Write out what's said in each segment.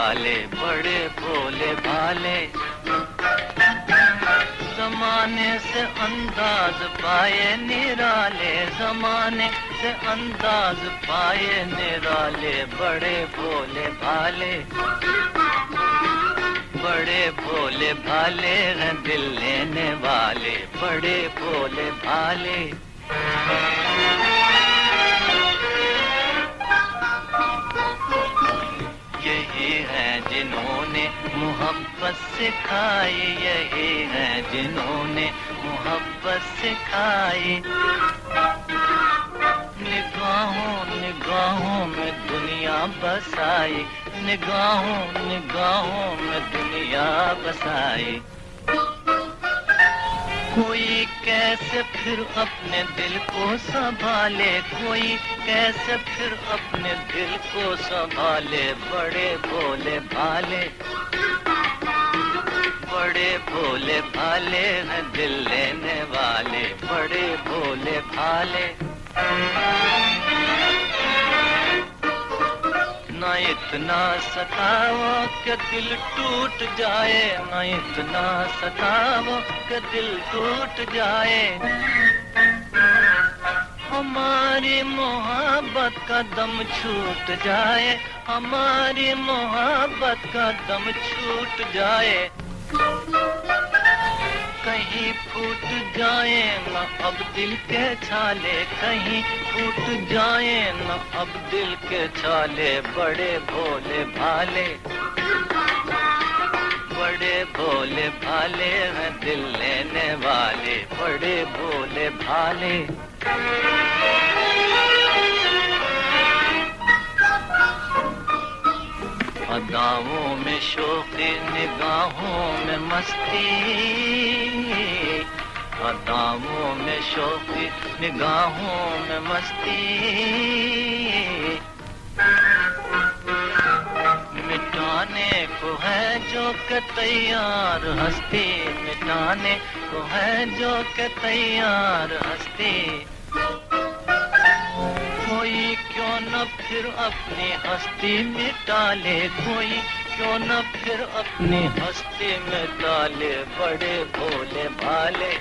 वाले बड़े भोले भाले। जमाने से अंदाज पाए निराले, जमाने से अंदाज पाए निराले, बड़े भोले भाले बड़े भोले भाले हैं दिल लेने वाले, बड़े भोले भाले। यही है जिन्होंने मोहब्बत सिखाई, यही है जिन्होंने मोहब्बत सिखाई। निगाहों निगाहों में दुनिया बसाई, निगाहों निगाहों में दुनिया बसाई। कोई कैसे फिर अपने दिल को संभाले, कोई कैसे फिर अपने दिल को संभाले, बड़े भोले भाले बड़े भोले भाले हैं दिल लेने वाले, बड़े भोले भाले। ना इतना सताओ कि दिल टूट जाए, ना इतना सताओ कि दिल टूट जाए। हमारी मोहब्बत का दम छूट जाए, हमारी मोहब्बत का दम छूट जाए। कहीं फूट जाए न अब दिल के छाले, कहीं फूट जाए न अब दिल के छाले, बड़े भोले भाले बड़े भोले भाले हैं दिल लेने वाले, बड़े भोले भाले। अदाओं में शौक़ी निगाहों में मस्ती, अदाओं में शौक़ी निगाहों में मस्ती। मिटाने को है जो के तैयार हस्ती, मिटाने को है जो के तैयार हस्ती। कोई क्यों न फिर अपनी हस्ती मिटा ले, कोई क्यों न फिर अपनी हस्ती मिटा ले, बड़े भोले भाले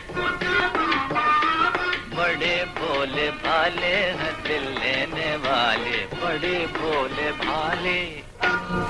बड़े भोले भाले हैं दिल लेने वाले, बड़े भोले भाले।